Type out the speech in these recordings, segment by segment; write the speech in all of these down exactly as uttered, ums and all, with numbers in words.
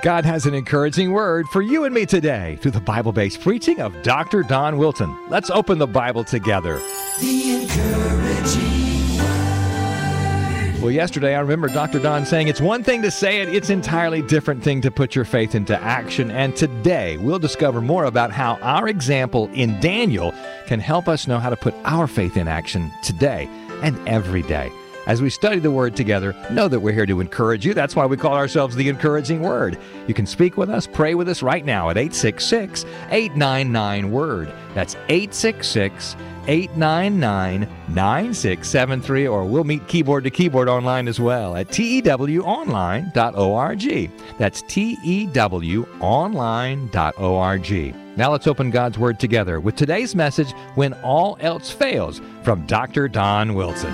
God has an encouraging word for you and me today through the Bible-based preaching of Doctor Don Wilson. Let's open the Bible together. The encouraging word. Well, yesterday I remember Doctor Don saying it's one thing to say it, it's an entirely different thing to put your faith into action. And today we'll discover more about how our example in Daniel can help us know how to put our faith in action today and every day. As we study the Word together, know that we're here to encourage you. That's why we call ourselves the Encouraging Word. You can speak with us, pray with us right now at eight six six, eight nine nine, WORD. That's eight six six, eight nine nine, nine six seven three, or we'll meet keyboard to keyboard online as well at T E W online dot org. That's T E W online dot org. Now let's open God's Word together with today's message, When All Else Fails, from Doctor Don Wilson.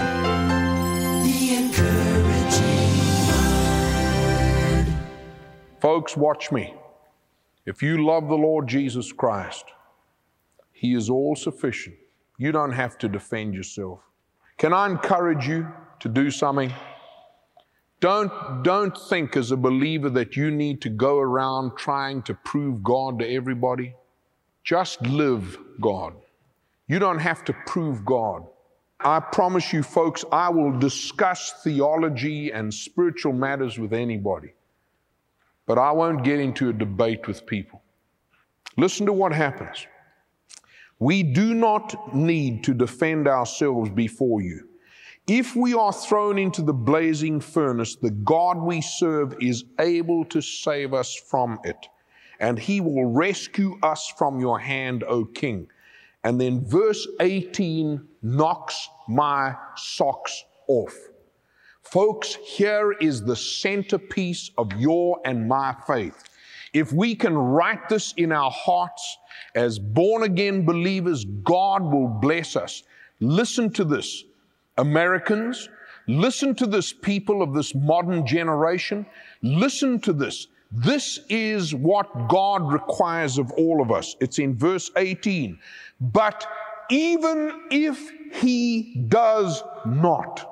Folks, watch me. If you love the Lord Jesus Christ, He is all sufficient. You don't have to defend yourself. Can I encourage you to do something? Don't, don't think as a believer that you need to go around trying to prove God to everybody. Just live God. You don't have to prove God. I promise you, folks, I will discuss theology and spiritual matters with anybody. But I won't get into a debate with people. Listen to what happens. We do not need to defend ourselves before you. If we are thrown into the blazing furnace, the God we serve is able to save us from it, and He will rescue us from your hand, O King. And then verse eighteen knocks my socks off. Folks, here is the centerpiece of your and my faith. If we can write this in our hearts as born-again believers, God will bless us. Listen to this, Americans. Listen to this, people of this modern generation. Listen to this. This is what God requires of all of us. It's in verse eighteen. But even if He does not,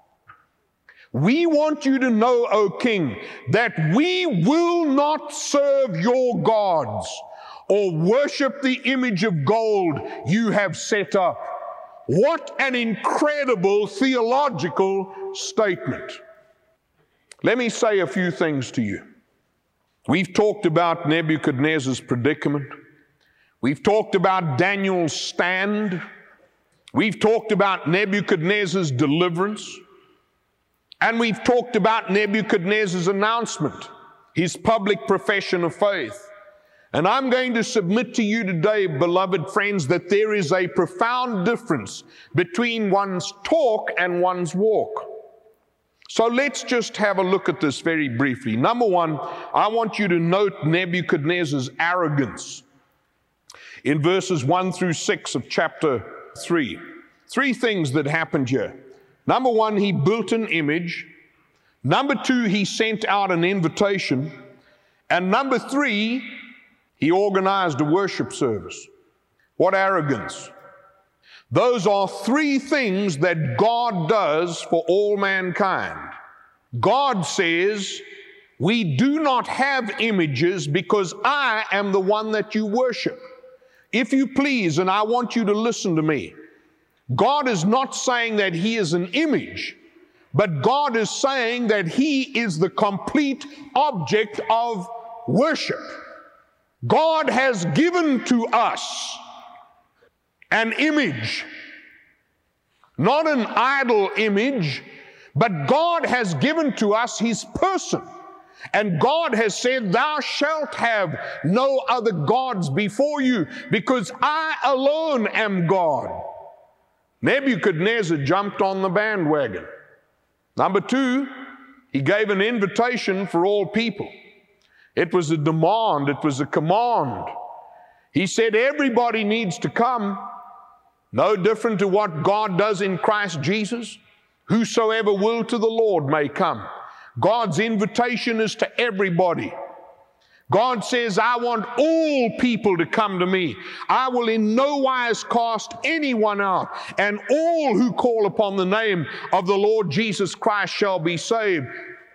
we want you to know, O King, that we will not serve your gods or worship the image of gold you have set up. What an incredible theological statement. Let me say a few things to you. We've talked about Nebuchadnezzar's predicament. We've talked about Daniel's stand. We've talked about Nebuchadnezzar's deliverance. And we've talked about Nebuchadnezzar's announcement, his public profession of faith. And I'm going to submit to you today, beloved friends, that there is a profound difference between one's talk and one's walk. So let's just have a look at this very briefly. Number one, I want you to note Nebuchadnezzar's arrogance in verses one through six of chapter three. Three things that happened here. Number one, he built an image. Number two, he sent out an invitation. And number three, he organized a worship service. What arrogance. Those are three things that God does for all mankind. God says, we do not have images because I am the one that you worship. If you please, and I want you to listen to me, God is not saying that He is an image, but God is saying that He is the complete object of worship. God has given to us an image, not an idol image, but God has given to us His person. And God has said, thou shalt have no other gods before you, because I alone am God. Nebuchadnezzar jumped on the bandwagon. Number two, he gave an invitation for all people. It was a demand, it was a command. He said everybody needs to come, no different to what God does in Christ Jesus. Whosoever will to the Lord may come. God's invitation is to everybody. God says, I want all people to come to me. I will in no wise cast anyone out, and all who call upon the name of the Lord Jesus Christ shall be saved.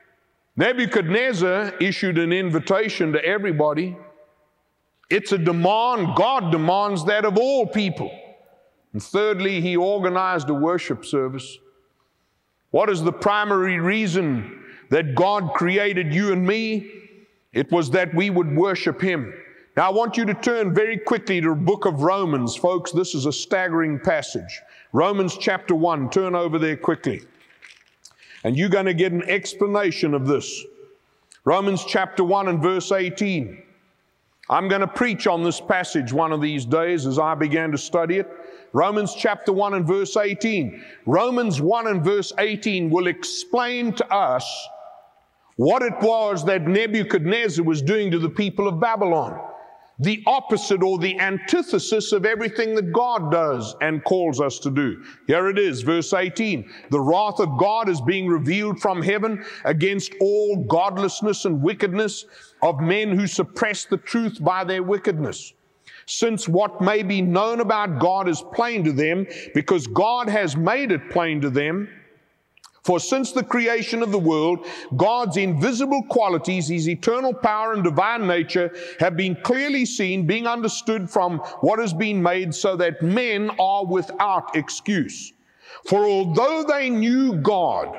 Nebuchadnezzar issued an invitation to everybody. It's a demand. God demands that of all people. And thirdly, he organized a worship service. What is the primary reason that God created you and me? It was that we would worship him. Now, I want you to turn very quickly to the book of Romans, folks. This is a staggering passage. Romans chapter one. Turn over there quickly. And you're going to get an explanation of this. Romans chapter one and verse eighteen. I'm going to preach on this passage one of these days as I began to study it. Romans chapter one and verse eighteen. Romans one and verse eighteen will explain to us what it was that Nebuchadnezzar was doing to the people of Babylon. The opposite or the antithesis of everything that God does and calls us to do. Here it is, verse eighteen. The wrath of God is being revealed from heaven against all godlessness and wickedness of men who suppress the truth by their wickedness. Since what may be known about God is plain to them, because God has made it plain to them. For since the creation of the world, God's invisible qualities, his eternal power and divine nature, have been clearly seen, being understood from what has been made, so that men are without excuse. For although they knew God,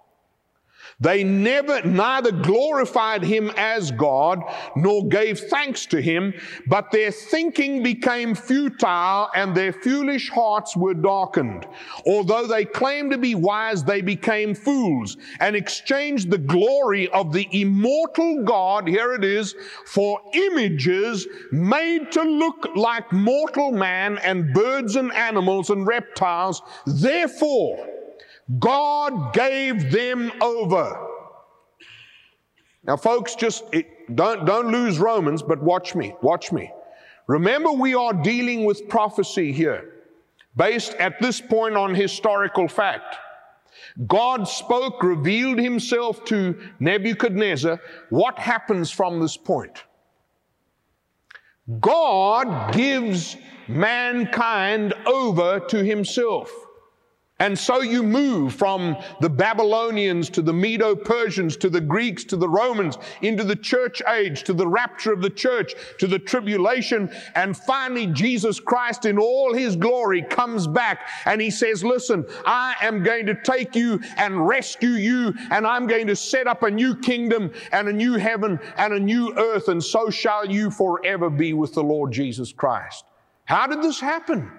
they never, neither glorified him as God, nor gave thanks to him, but their thinking became futile, and their foolish hearts were darkened. Although they claimed to be wise, they became fools, and exchanged the glory of the immortal God, here it is, for images made to look like mortal man, and birds and animals and reptiles. Therefore, God gave them over. Now, folks, just it, don't, don't lose Romans, but watch me, watch me. Remember, we are dealing with prophecy here, based at this point on historical fact. God spoke, revealed himself to Nebuchadnezzar. What happens from this point? God gives mankind over to himself. And so you move from the Babylonians to the Medo-Persians to the Greeks to the Romans into the church age, to the rapture of the church, to the tribulation, and finally Jesus Christ in all his glory comes back and he says, listen, I am going to take you and rescue you, and I'm going to set up a new kingdom and a new heaven and a new earth, and so shall you forever be with the Lord Jesus Christ. How did this happen?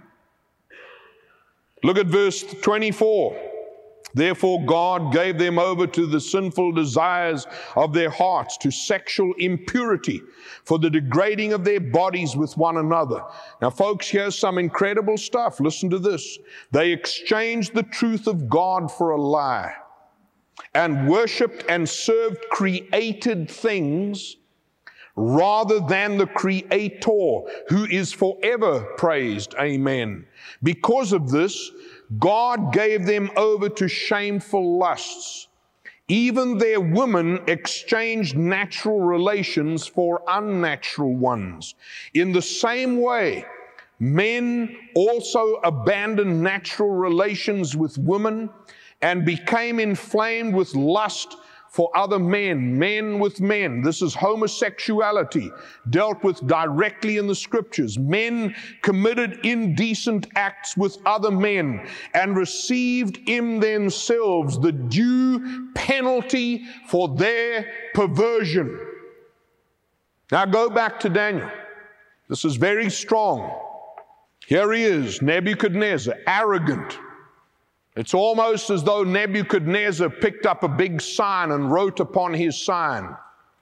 Look at verse twenty-four. Therefore God gave them over to the sinful desires of their hearts, to sexual impurity, for the degrading of their bodies with one another. Now, folks, here's some incredible stuff. Listen to this. They exchanged the truth of God for a lie, and worshiped and served created things rather than the Creator, who is forever praised. Amen. Because of this, God gave them over to shameful lusts. Even their women exchanged natural relations for unnatural ones. In the same way, men also abandoned natural relations with women and became inflamed with lust for other men, men with men. This is homosexuality, dealt with directly in the scriptures. Men committed indecent acts with other men and received in themselves the due penalty for their perversion. Now go back to Daniel. This is very strong. Here he is, Nebuchadnezzar, arrogant. It's almost as though Nebuchadnezzar picked up a big sign and wrote upon his sign,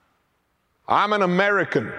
I'm an American,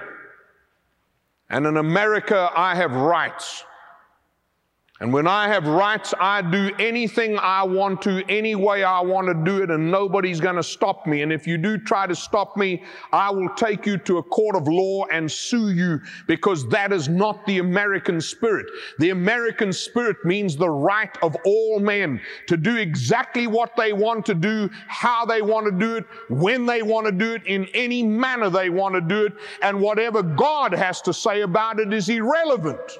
and in America I have rights. And when I have rights, I do anything I want to, any way I want to do it, and nobody's going to stop me. And if you do try to stop me, I will take you to a court of law and sue you, because that is not the American spirit. The American spirit means the right of all men to do exactly what they want to do, how they want to do it, when they want to do it, in any manner they want to do it, and whatever God has to say about it is irrelevant.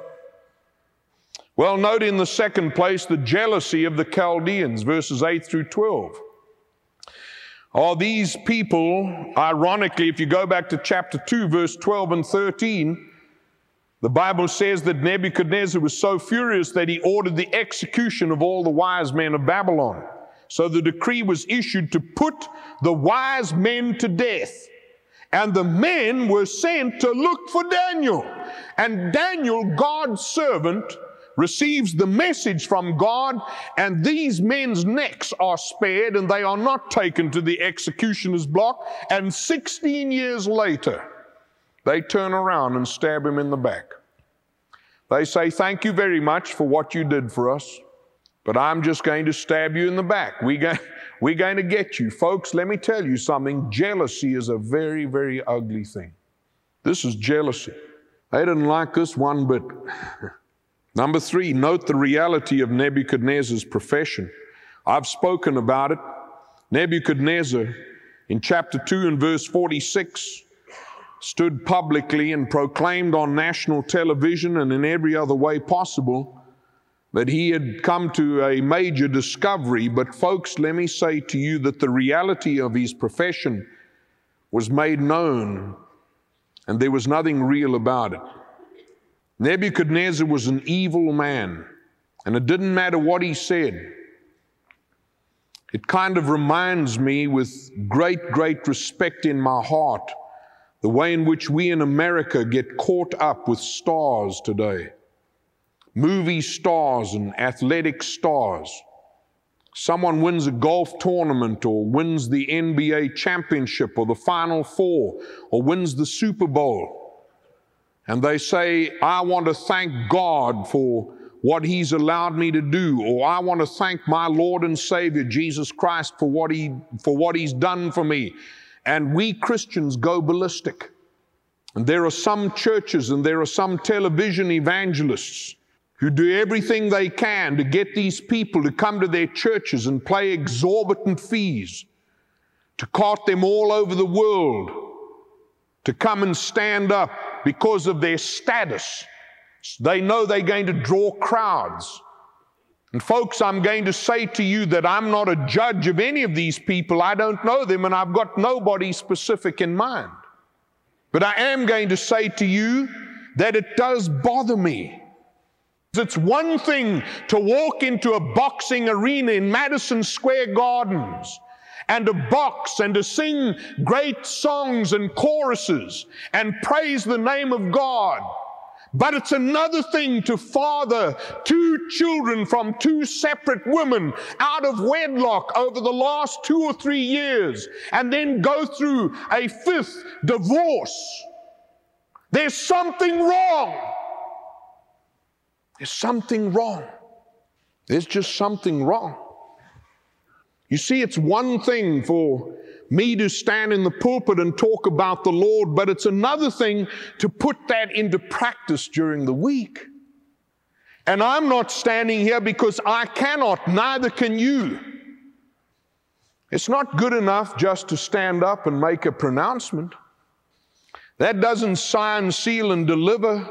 Well, note in the second place the jealousy of the Chaldeans, verses eight through twelve. Are these people, ironically, if you go back to chapter two, verse twelve and thirteen, the Bible says that Nebuchadnezzar was so furious that he ordered the execution of all the wise men of Babylon. So the decree was issued to put the wise men to death. And the men were sent to look for Daniel. And Daniel, God's servant, receives the message from God, and these men's necks are spared, and they are not taken to the executioner's block. And sixteen years later, they turn around and stab him in the back. They say, thank you very much for what you did for us, but I'm just going to stab you in the back. We go, we're going to get you. Folks, let me tell you something. Jealousy is a very, very ugly thing. This is jealousy. They didn't like this one bit. Number three, note the reality of Nebuchadnezzar's profession. I've spoken about it. Nebuchadnezzar, in chapter two and verse forty-six, stood publicly and proclaimed on national television and in every other way possible that he had come to a major discovery. But folks, let me say to you that the reality of his profession was made known, and there was nothing real about it. Nebuchadnezzar was an evil man, and it didn't matter what he said. It kind of reminds me, with great, great respect in my heart, the way in which we in America get caught up with stars today. Movie stars and athletic stars. Someone wins a golf tournament or wins the N B A championship or the Final Four or wins the Super Bowl. And they say, I want to thank God for what He's allowed me to do, or I want to thank my Lord and Savior, Jesus Christ, for what He, for what He's done for me. And we Christians go ballistic. And there are some churches and there are some television evangelists who do everything they can to get these people to come to their churches and pay exorbitant fees, to cart them all over the world, to come and stand up because of their status. They know they're going to draw crowds. And folks, I'm going to say to you that I'm not a judge of any of these people. I don't know them, and I've got nobody specific in mind. But I am going to say to you that it does bother me. It's one thing to walk into a boxing arena in Madison Square Gardens and to box and to sing great songs and choruses and praise the name of God. But it's another thing to father two children from two separate women out of wedlock over the last two or three years and then go through a fifth divorce. There's something wrong. There's something wrong. There's just something wrong. You see, it's one thing for me to stand in the pulpit and talk about the Lord, but it's another thing to put that into practice during the week. And I'm not standing here because I cannot, neither can you. It's not good enough just to stand up and make a pronouncement. That doesn't sign, seal, and deliver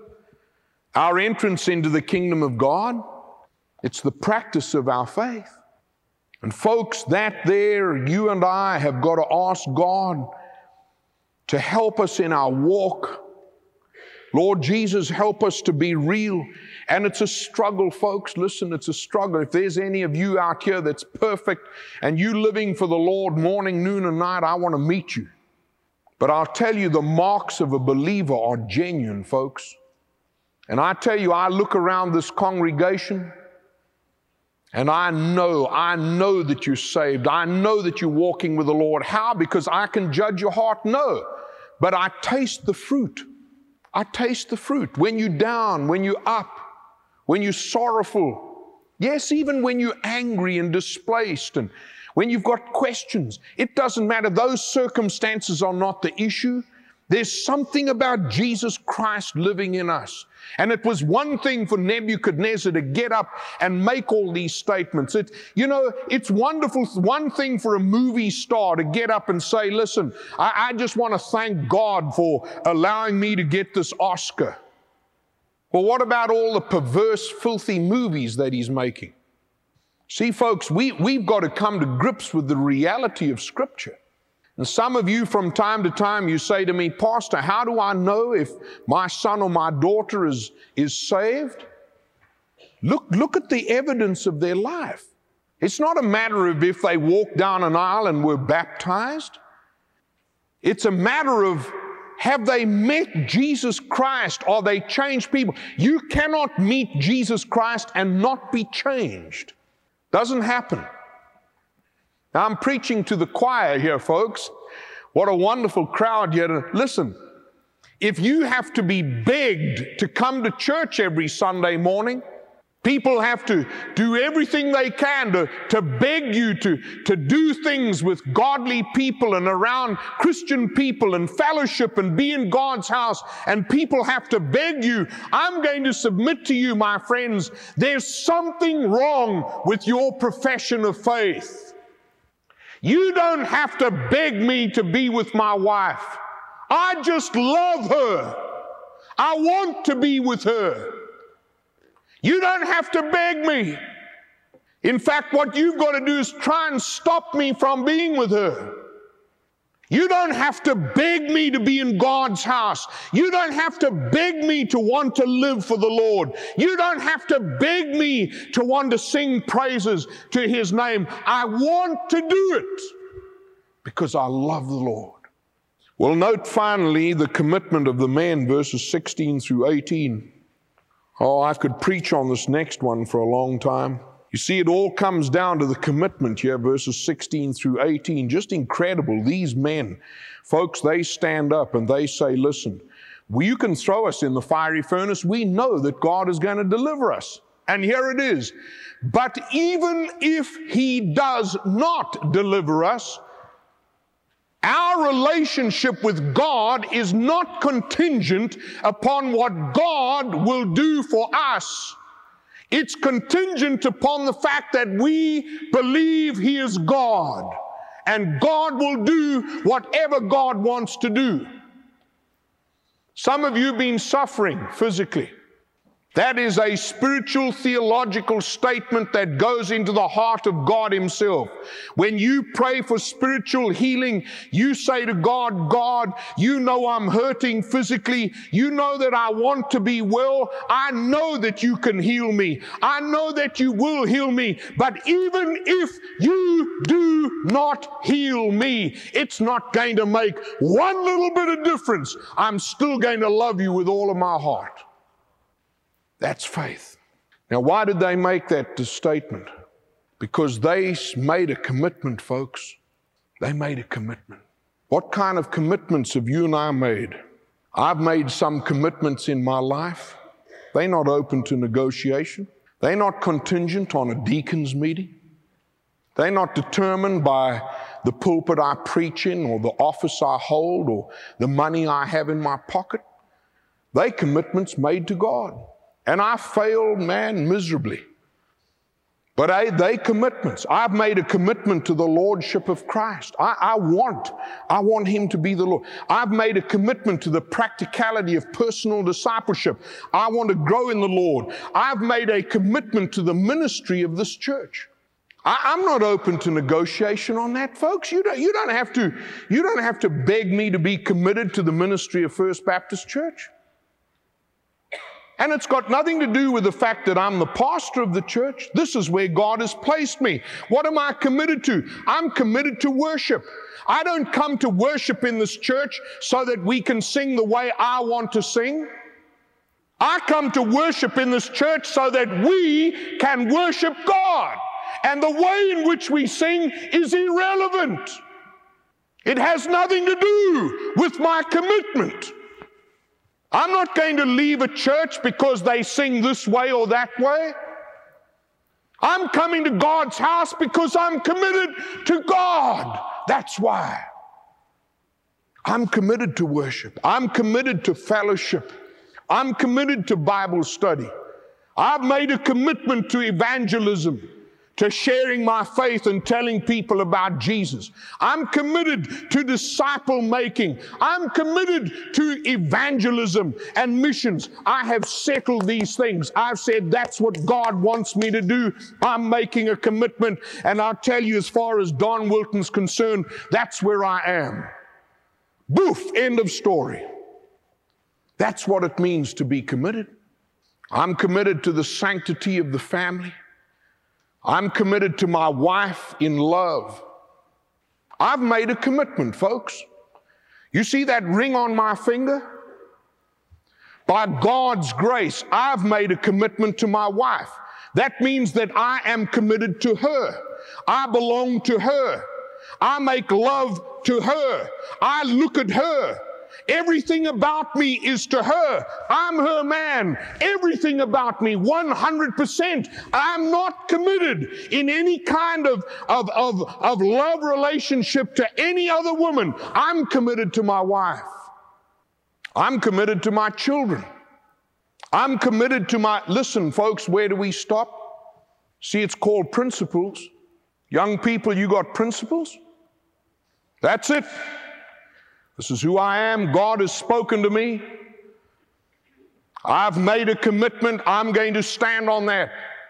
our entrance into the kingdom of God. It's the practice of our faith. And folks, that there, you and I have got to ask God to help us in our walk. Lord Jesus, help us to be real. And it's a struggle, folks. Listen, it's a struggle. If there's any of you out here that's perfect and you living for the Lord morning, noon, and night, I want to meet you. But I'll tell you, the marks of a believer are genuine, folks. And I tell you, I look around this congregation and I know, I know that you're saved. I know that you're walking with the Lord. How? Because I can judge your heart? No. But I taste the fruit. I taste the fruit. When you're down, when you're up, when you're sorrowful. Yes, even when you're angry and displaced and when you've got questions. It doesn't matter. Those circumstances are not the issue. There's something about Jesus Christ living in us. And it was one thing for Nebuchadnezzar to get up and make all these statements. It, you know, it's wonderful. One thing for a movie star to get up and say, listen, I, I just want to thank God for allowing me to get this Oscar. Well, what about all the perverse, filthy movies that he's making? See, folks, we, we've got to come to grips with the reality of Scripture. And some of you from time to time, you say to me, Pastor, how do I know if my son or my daughter is, is saved? Look, look at the evidence of their life. It's not a matter of if they walked down an aisle and were baptized. It's a matter of, have they met Jesus Christ? Are they changed people? You cannot meet Jesus Christ and not be changed. Doesn't happen. Now, I'm preaching to the choir here, folks. What a wonderful crowd here. Listen, if you have to be begged to come to church every Sunday morning, people have to do everything they can to, to beg you to, to do things with godly people and around Christian people and fellowship and be in God's house, and people have to beg you. I'm going to submit to you, my friends, there's something wrong with your profession of faith. You don't have to beg me to be with my wife. I just love her. I want to be with her. You don't have to beg me. In fact, what you've got to do is try and stop me from being with her. You don't have to beg me to be in God's house. You don't have to beg me to want to live for the Lord. You don't have to beg me to want to sing praises to His name. I want to do it because I love the Lord. Well, note finally the commitment of the men, verses sixteen through eighteen. Oh, I could preach on this next one for a long time. You see, it all comes down to the commitment here, verses sixteen through eighteen. Just incredible. These men, folks, they stand up and they say, listen, you can throw us in the fiery furnace. We know that God is going to deliver us. And here it is. But even if He does not deliver us, our relationship with God is not contingent upon what God will do for us. It's contingent upon the fact that we believe He is God, and God will do whatever God wants to do. Some of you have been suffering physically. That is a spiritual theological statement that goes into the heart of God Himself. When you pray for spiritual healing, you say to God, God, you know I'm hurting physically. You know that I want to be well. I know that you can heal me. I know that you will heal me. But even if you do not heal me, it's not going to make one little bit of difference. I'm still going to love you with all of my heart. That's faith. Now, why did they make that statement? Because they made a commitment, folks. They made a commitment. What kind of commitments have you and I made? I've made some commitments in my life. They're not open to negotiation. They're not contingent on a deacon's meeting. They're not determined by the pulpit I preach in or the office I hold or the money I have in my pocket. They're commitments made to God. And I failed, man, miserably. But I, they commitments. I've made a commitment to the Lordship of Christ. I, I want, I want Him to be the Lord. I've made a commitment to the practicality of personal discipleship. I want to grow in the Lord. I've made a commitment to the ministry of this church. I, I'm not open to negotiation on that, folks. You don't, you don't have to, you don't have to beg me to be committed to the ministry of First Baptist Church. And it's got nothing to do with the fact that I'm the pastor of the church. This is where God has placed me. What am I committed to? I'm committed to worship. I don't come to worship in this church so that we can sing the way I want to sing. I come to worship in this church so that we can worship God. And the way in which we sing is irrelevant. It has nothing to do with my commitment. I'm not going to leave a church because they sing this way or that way. I'm coming to God's house because I'm committed to God. That's why. I'm committed to worship. I'm committed to fellowship. I'm committed to Bible study. I've made a commitment to evangelism, to sharing my faith and telling people about Jesus. I'm committed to disciple making. I'm committed to evangelism and missions. I have settled these things. I've said that's what God wants me to do. I'm making a commitment, and I'll tell you, as far as Don Wilton's concerned, that's where I am. Boof, end of story. That's what it means to be committed. I'm committed to the sanctity of the family. I'm committed to my wife in love. I've made a commitment, folks. You see that ring on my finger? By God's grace, I've made a commitment to my wife. That means that I am committed to her. I belong to her. I make love to her. I look at her. Everything about me is to her. I'm her man. Everything about me, one hundred percent. I'm not committed in any kind of, of, of, of love relationship to any other woman. I'm committed to my wife. I'm committed to my children. I'm committed to my... Listen, folks, where do we stop? See, it's called principles. Young people, you got principles? That's it. This is who I am. God has spoken to me. I've made a commitment. I'm going to stand on that.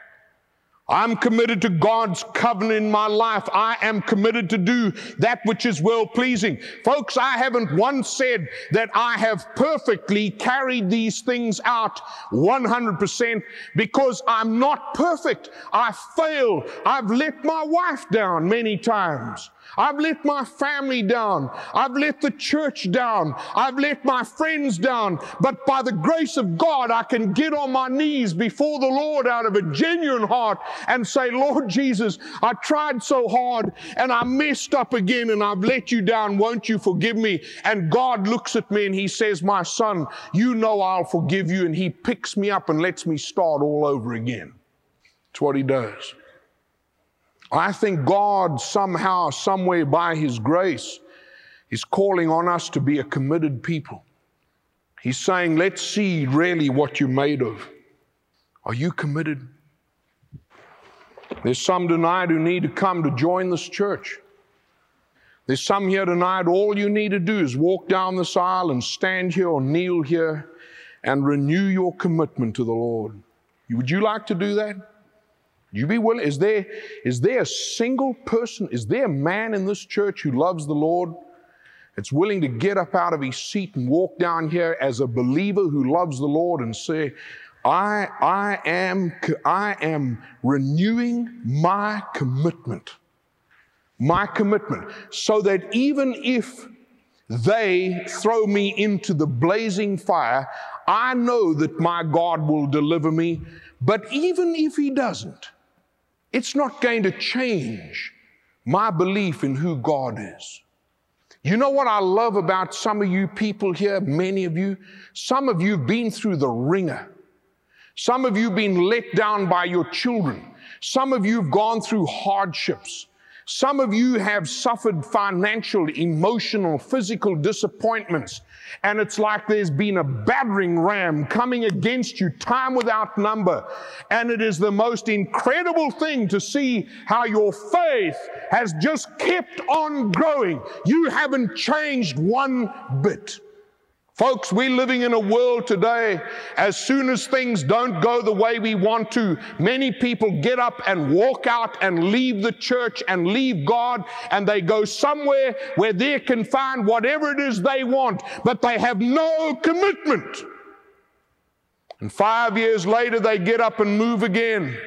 I'm committed to God's covenant in my life. I am committed to do that which is well-pleasing. Folks, I haven't once said that I have perfectly carried these things out one hundred percent, because I'm not perfect. I fail. I've let my wife down many times. I've let my family down. I've let the church down. I've let my friends down. But by the grace of God, I can get on my knees before the Lord out of a genuine heart and say, Lord Jesus, I tried so hard and I messed up again and I've let you down. Won't you forgive me? And God looks at me and he says, my son, you know I'll forgive you. And he picks me up and lets me start all over again. That's what he does. I think God somehow, somewhere by his grace, is calling on us to be a committed people. He's saying, let's see really what you're made of. Are you committed? There's some tonight who need to come to join this church. There's some here tonight, all you need to do is walk down this aisle and stand here or kneel here and renew your commitment to the Lord. Would you like to do that? You be willing? Is there, is there a single person, is there a man in this church who loves the Lord, that's willing to get up out of his seat and walk down here as a believer who loves the Lord and say, I, I am, I am renewing my commitment, my commitment, so that even if they throw me into the blazing fire, I know that my God will deliver me. But even if he doesn't, it's not going to change my belief in who God is. You know what I love about some of you people here, many of you? Some of you have been through the ringer. Some of you have been let down by your children. Some of you have gone through hardships. Some of you have suffered financial, emotional, physical disappointments. And it's like there's been a battering ram coming against you time without number. And it is the most incredible thing to see how your faith has just kept on growing. You haven't changed one bit. Folks, we're living in a world today, as soon as things don't go the way we want to, many people get up and walk out and leave the church and leave God, and they go somewhere where they can find whatever it is they want, but they have no commitment. And five years later, they get up and move again.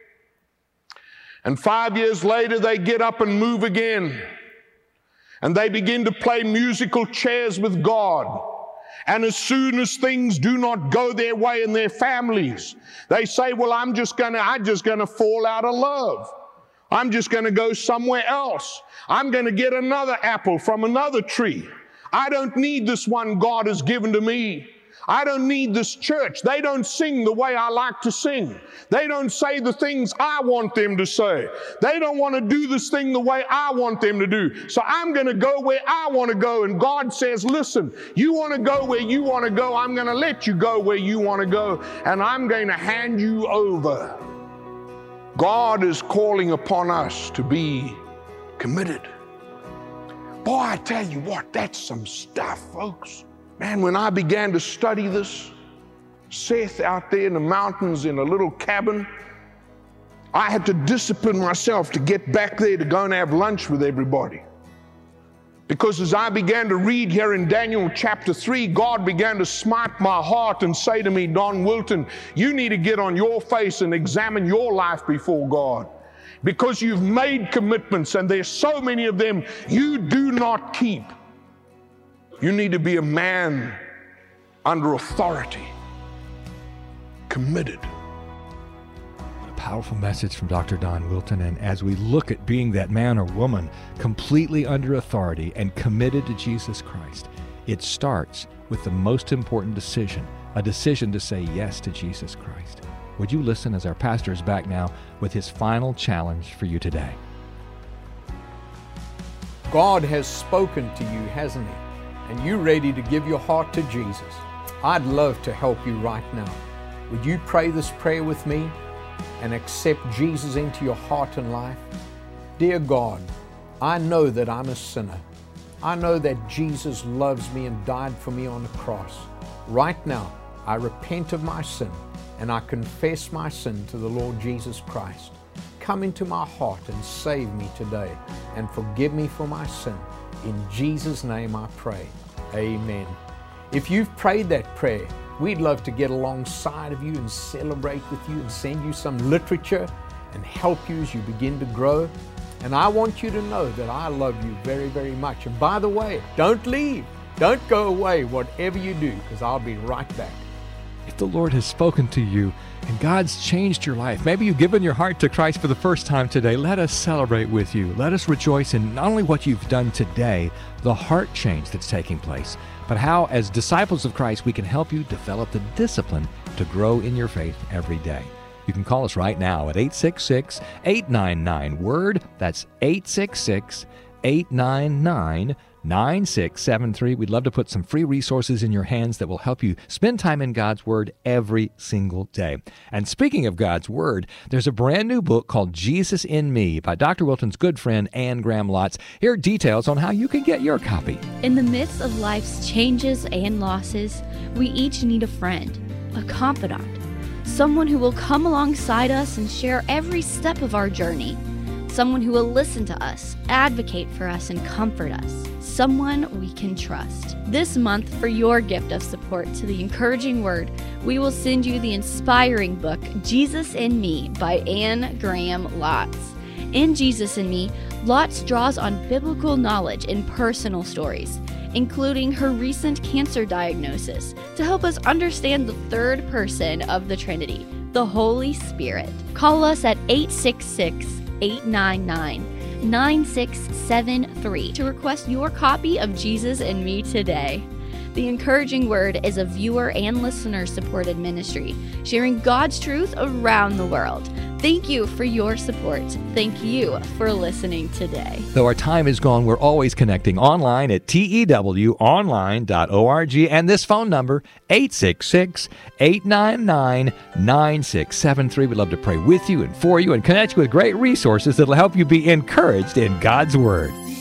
And five years later, they get up and move again. And they begin to play musical chairs with God. And as soon as things do not go their way in their families, they say, well, I'm just gonna, I'm just gonna fall out of love. I'm just gonna go somewhere else. I'm gonna get another apple from another tree. I don't need this one God has given to me. I don't need this church. They don't sing the way I like to sing. They don't say the things I want them to say. They don't want to do this thing the way I want them to do. So I'm going to go where I want to go. And God says, listen, you want to go where you want to go. I'm going to let you go where you want to go. And I'm going to hand you over God is calling upon us to be committed. Boy, I tell you what, that's some stuff, folks. Man, when I began to study this, Seth out there in the mountains in a little cabin, I had to discipline myself to get back there to go and have lunch with everybody. Because as I began to read here in Daniel chapter three, God began to smite my heart and say to me, Don Wilton, you need to get on your face and examine your life before God. Because you've made commitments and there's so many of them you do not keep. You need to be a man under authority, committed. Powerful message from Doctor Don Wilton. And as we look at being that man or woman completely under authority and committed to Jesus Christ, it starts with the most important decision, a decision to say yes to Jesus Christ. Would you listen as our pastor is back now with his final challenge for you today? God has spoken to you, hasn't he? And you're ready to give your heart to Jesus. I'd love to help you right now. Would you pray this prayer with me and accept Jesus into your heart and life? Dear God, I know that I'm a sinner. I know that Jesus loves me and died for me on the cross. Right now, I repent of my sin and I confess my sin to the Lord Jesus Christ. Come into my heart and save me today and forgive me for my sin. In Jesus' name I pray. Amen. If you've prayed that prayer, we'd love to get alongside of you and celebrate with you and send you some literature and help you as you begin to grow. And I want you to know that I love you very, very much. And by the way, don't leave. Don't go away, whatever you do, because I'll be right back. If the Lord has spoken to you and God's changed your life, maybe you've given your heart to Christ for the first time today, let us celebrate with you. Let us rejoice in not only what you've done today, the heart change that's taking place, but how, as disciples of Christ, we can help you develop the discipline to grow in your faith every day. You can call us right now at eight six six, eight nine nine, WORD. That's eight six six, eight nine nine, nine six seven three. We'd love to put some free resources in your hands that will help you spend time in God's Word every single day. And speaking of God's Word, there's a brand new book called Jesus in Me by Doctor Wilton's good friend, Ann Graham Lotz. Here are details on how you can get your copy. In the midst of life's changes and losses, we each need a friend, a confidant, someone who will come alongside us and share every step of our journey. Someone who will listen to us, advocate for us, and comfort us. Someone we can trust. This month, for your gift of support to the encouraging word, we will send you the inspiring book, Jesus in Me by Ann Graham Lotz. In Jesus in Me, Lotz draws on biblical knowledge and personal stories, including her recent cancer diagnosis, to help us understand the third person of the Trinity, the Holy Spirit. Call us at eight six six, eight nine nine, nine six seven three to request your copy of Jesus in Me today. The Encouraging Word is a viewer and listener-supported ministry, sharing God's truth around the world. Thank you for your support. Thank you for listening today. Though our time is gone, we're always connecting online at T E W online dot org and this phone number, eight six six, eight nine nine, nine six seven three. We'd love to pray with you and for you and connect you with great resources that will help you be encouraged in God's Word.